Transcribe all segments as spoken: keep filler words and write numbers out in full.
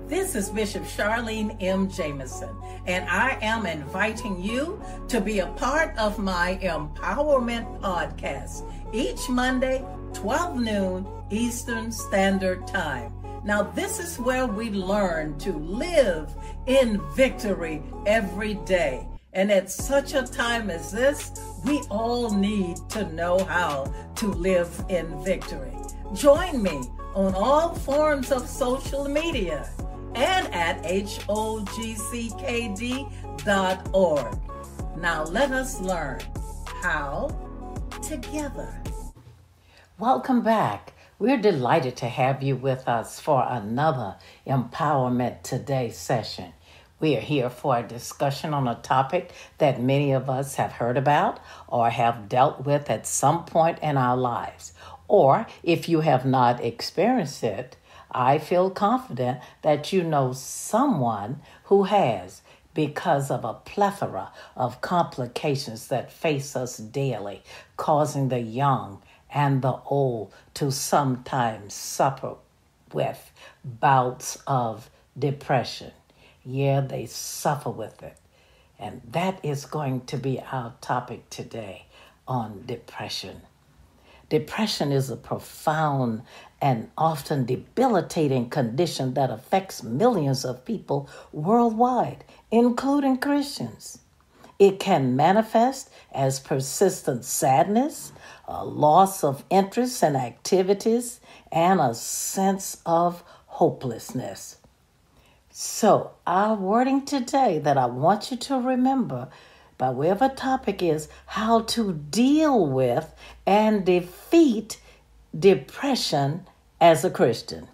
This is Bishop Charlene M. Jameson, and I am inviting you to be a part of my Empowerment Podcast each Monday, twelve noon Eastern Standard Time. Now, this is where we learn to live in victory every day. And at such a time as this, we all need to know how to live in victory. Join me on all forms of social media and at H O G C K D dot org. Now let us learn how together. Welcome back. We're delighted to have you with us for another Empowerment Today session. We are here for a discussion on a topic that many of us have heard about or have dealt with at some point in our lives. Or if you have not experienced it, I feel confident that you know someone who has, because of a plethora of complications that face us daily, causing the young and the old to sometimes suffer with bouts of depression. Yeah, they suffer with it. And that is going to be our topic today on depression. Depression is a profound and often debilitating condition that affects millions of people worldwide, including Christians. It can manifest as persistent sadness, a loss of interest in activities, and a sense of hopelessness. So, our wording today that I want you to remember by way of a topic is how to deal with and defeat depression as a Christian.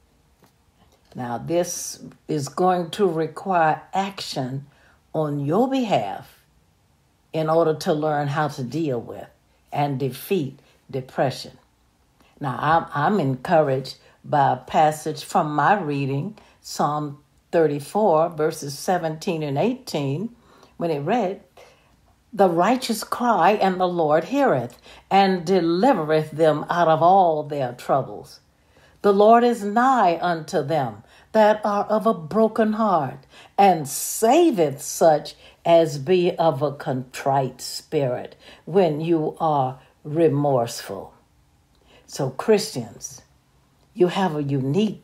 Now, this is going to require action on your behalf in order to learn how to deal with and defeat depression. Now, I'm, I'm encouraged by a passage from my reading, Psalm thirty-four, verses seventeen and eighteen, when it read, "The righteous cry, and the Lord heareth, and delivereth them out of all their troubles. The Lord is nigh unto them that are of a broken heart, and saveth such as be of a contrite spirit," when you are remorseful. So Christians, you have a unique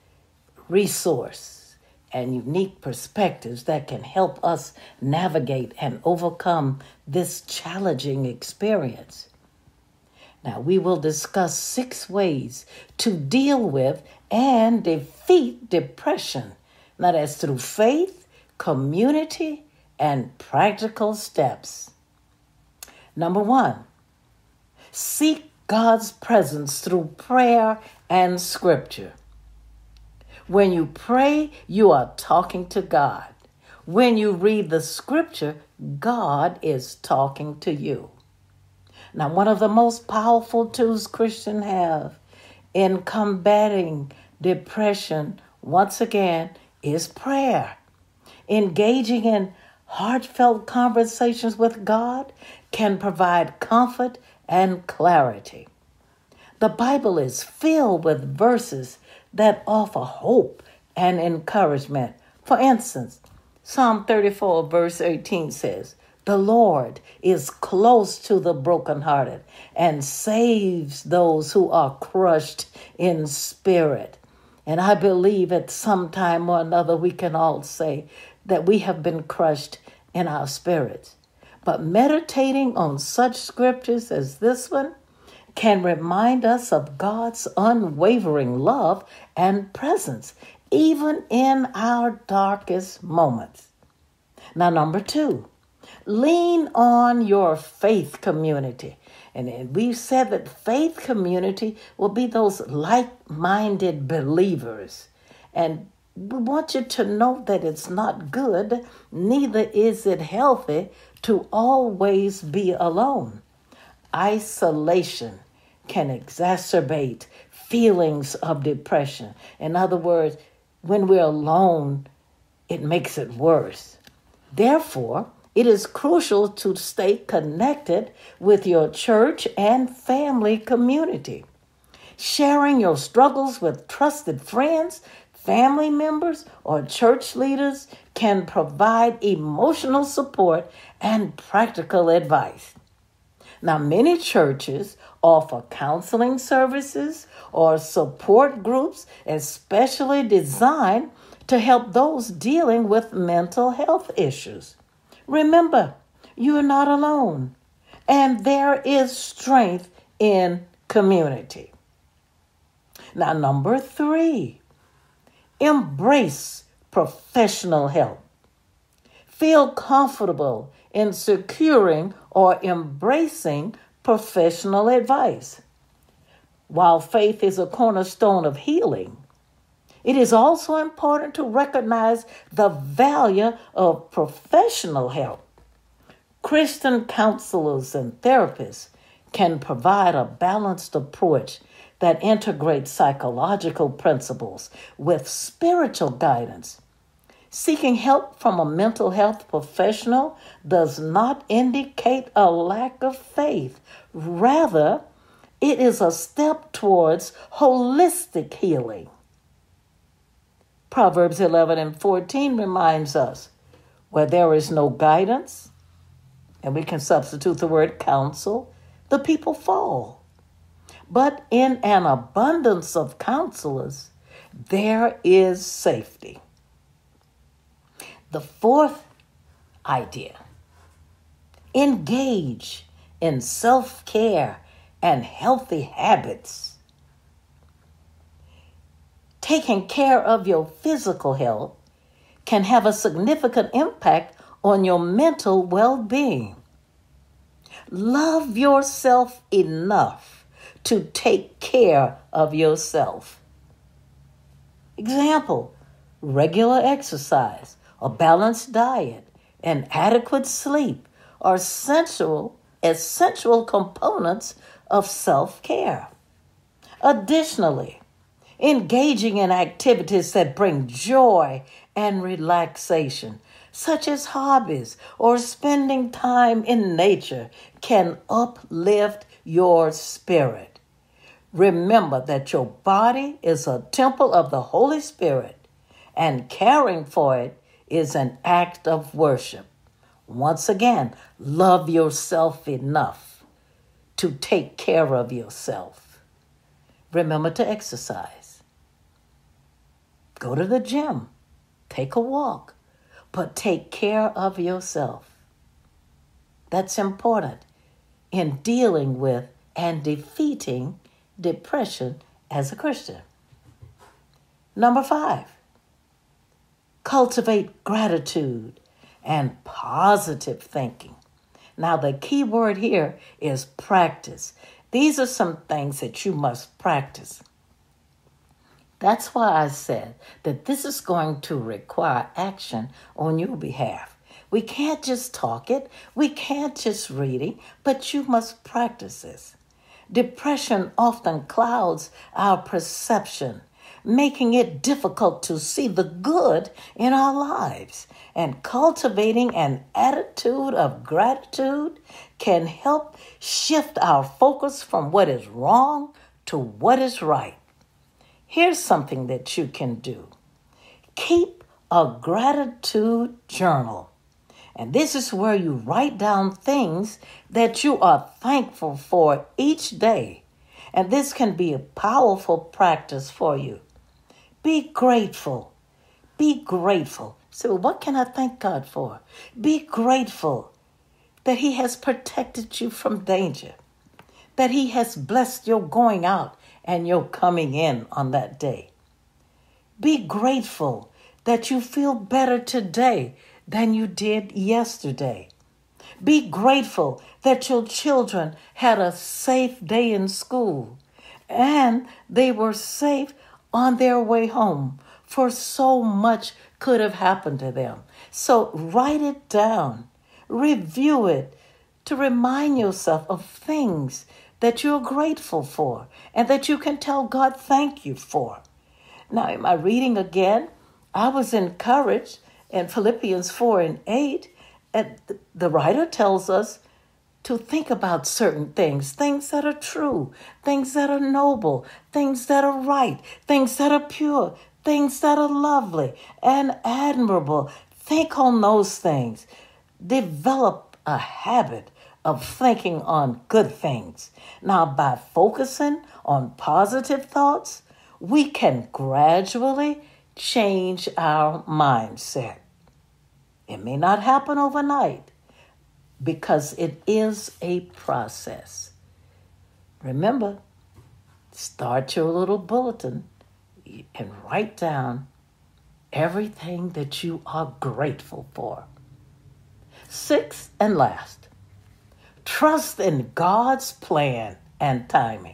resource and unique perspectives that can help us navigate and overcome this challenging experience. Now, we will discuss six ways to deal with and defeat depression. Now, that's through faith, community, and practical steps. Number one, seek God's presence through prayer and scripture. When you pray, you are talking to God. When you read the scripture, God is talking to you. Now, one of the most powerful tools Christians have in combating depression, once again, is prayer. Engaging in heartfelt conversations with God can provide comfort and clarity. The Bible is filled with verses that offer hope and encouragement. For instance, Psalm thirty-four, verse eighteen says, "The Lord is close to the brokenhearted and saves those who are crushed in spirit." And I believe at some time or another we can all say that we have been crushed in our spirits. But meditating on such scriptures as this one can remind us of God's unwavering love and presence, even in our darkest moments. Now, number two, lean on your faith community. And we've said that faith community will be those like-minded believers. And we want you to know that it's not good, neither is it healthy to always be alone. Isolation can exacerbate feelings of depression. In other words, when we're alone, it makes it worse. Therefore, it is crucial to stay connected with your church and family community. Sharing your struggles with trusted friends, Family members or church leaders can provide emotional support and practical advice. Now, many churches offer counseling services or support groups especially designed to help those dealing with mental health issues. Remember, you are not alone, and there is strength in community. Now, number three, embrace professional help. Feel comfortable in securing or embracing professional advice. While faith is a cornerstone of healing, it is also important to recognize the value of professional help. Christian counselors and therapists can provide a balanced approach that integrates psychological principles with spiritual guidance. Seeking help from a mental health professional does not indicate a lack of faith. Rather, it is a step towards holistic healing. Proverbs eleven and fourteen reminds us, where there is no guidance, and we can substitute the word counsel, the people fall. But in an abundance of counselors, there is safety. The fourth idea, engage in self-care and healthy habits. Taking care of your physical health can have a significant impact on your mental well-being. Love yourself enough to take care of yourself. Example, regular exercise, a balanced diet, and adequate sleep are essential, essential components of self-care. Additionally, engaging in activities that bring joy and relaxation, such as hobbies or spending time in nature, can uplift your spirit. Remember that your body is a temple of the Holy Spirit, and caring for it is an act of worship. Once again, love yourself enough to take care of yourself. Remember to exercise. Go to the gym. Take a walk. But take care of yourself. That's important in dealing with and defeating depression as a Christian. Number five, cultivate gratitude and positive thinking. Now, the key word here is practice. These are some things that you must practice. That's why I said that this is going to require action on your behalf. We can't just talk it. We can't just read it, but you must practice this. Depression often clouds our perception, making it difficult to see the good in our lives. And cultivating an attitude of gratitude can help shift our focus from what is wrong to what is right. Here's something that you can do. Keep a gratitude journal. And this is where you write down things that you are thankful for each day. And this can be a powerful practice for you. Be grateful. Be grateful. So what can I thank God for? Be grateful that He has protected you from danger, that He has blessed your going out and your coming in on that day. Be grateful that you feel better today than you did yesterday. Be grateful that your children had a safe day in school and they were safe on their way home, for so much could have happened to them. So write it down, review it to remind yourself of things that you're grateful for and that you can tell God thank you for. Now, in my reading again, I was encouraged in Philippians four and eight, and the writer tells us to think about certain things, things that are true, things that are noble, things that are right, things that are pure, things that are lovely and admirable. Think on those things. Develop a habit of thinking on good things. Now, by focusing on positive thoughts, we can gradually change our mindset. It may not happen overnight because it is a process. Remember, start your little bulletin and write down everything that you are grateful for. Sixth and last, trust in God's plan and timing.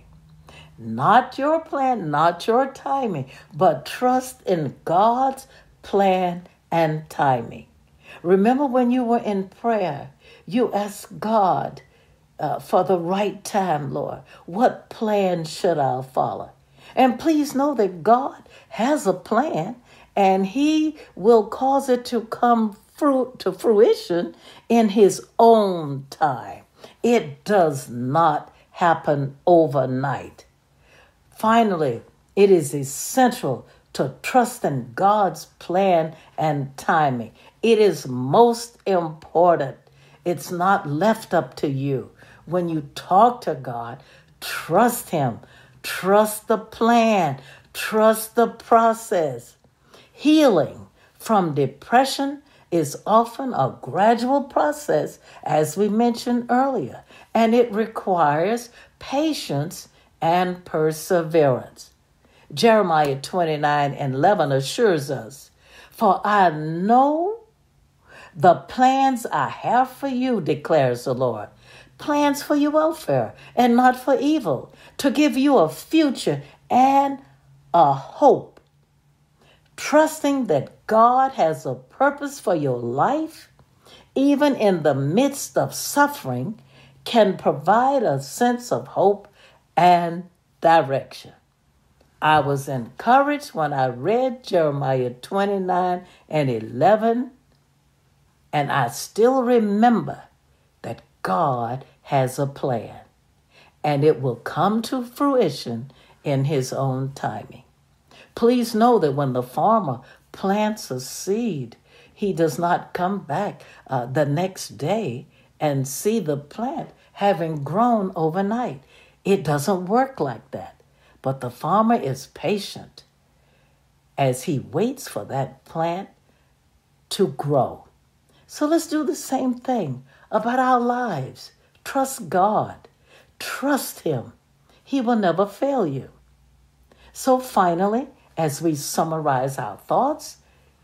Not your plan, not your timing, but trust in God's plan and timing. Remember when you were in prayer, you asked God uh, for the right time, Lord. What plan should I follow? And please know that God has a plan, and he will cause it to come through to fruition in his own time. It does not happen overnight. Finally, it is essential to trust in God's plan and timing. It is most important. It's not left up to you. When you talk to God, trust him. Trust the plan. Trust the process. Healing from depression is often a gradual process, as we mentioned earlier, and it requires patience and perseverance. Jeremiah twenty-nine and eleven assures us, "For I know the plans I have for you, declares the Lord, plans for your welfare and not for evil, to give you a future and a hope." Trusting that God has a purpose for your life, even in the midst of suffering, can provide a sense of hope and direction. I was encouraged when I read Jeremiah twenty-nine and eleven, and I still remember that God has a plan, and it will come to fruition in his own timing. Please know that when the farmer plants a seed, he does not come back uh, the next day and see the plant having grown overnight. It doesn't work like that. But the farmer is patient as he waits for that plant to grow. So let's do the same thing about our lives. Trust God. Trust him. He will never fail you. So finally, as we summarize our thoughts,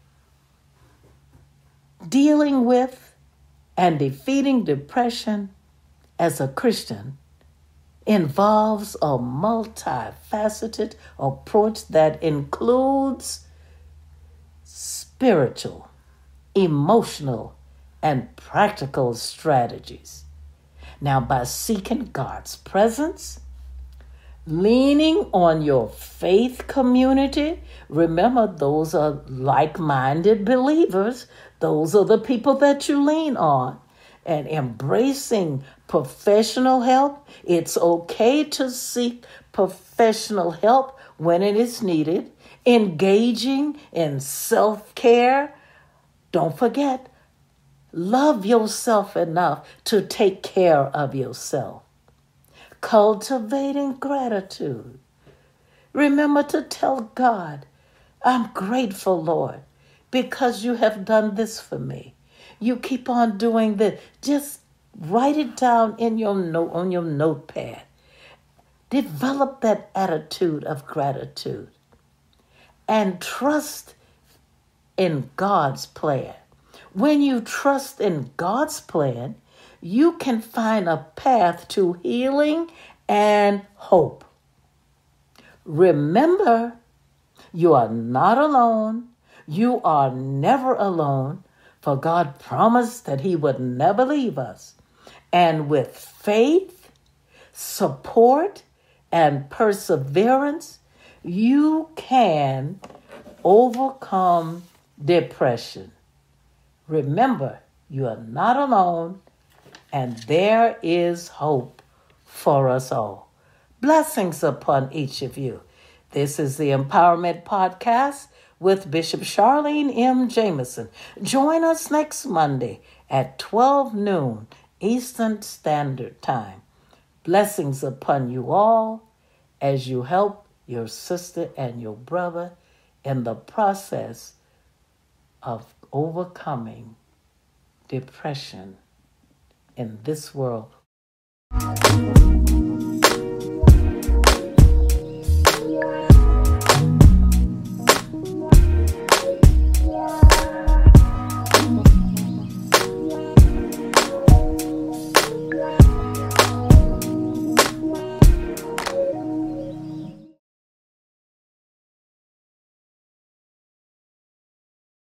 dealing with and defeating depression as a Christian involves a multifaceted approach that includes spiritual, emotional, and practical strategies. Now, by seeking God's presence, leaning on your faith community, remember those are like-minded believers. Those are the people that you lean on. And embracing professional help. It's okay to seek professional help when it is needed. Engaging in self-care. Don't forget, love yourself enough to take care of yourself. Cultivating gratitude. Remember to tell God, "I'm grateful, Lord, because you have done this for me. You keep on doing this." Just write it down in your note on your notepad. Develop that attitude of gratitude and trust in God's plan. When you trust in God's plan, you can find a path to healing and hope. Remember, you are not alone. You are never alone, for God promised that he would never leave us. And with faith, support, and perseverance, you can overcome depression. Remember, you are not alone, and there is hope for us all. Blessings upon each of you. This is the Empowerment Podcast, with Bishop Charlene M. Jameson. Join us next Monday at twelve noon Eastern Standard Time. Blessings upon you all as you help your sister and your brother in the process of overcoming depression in this world.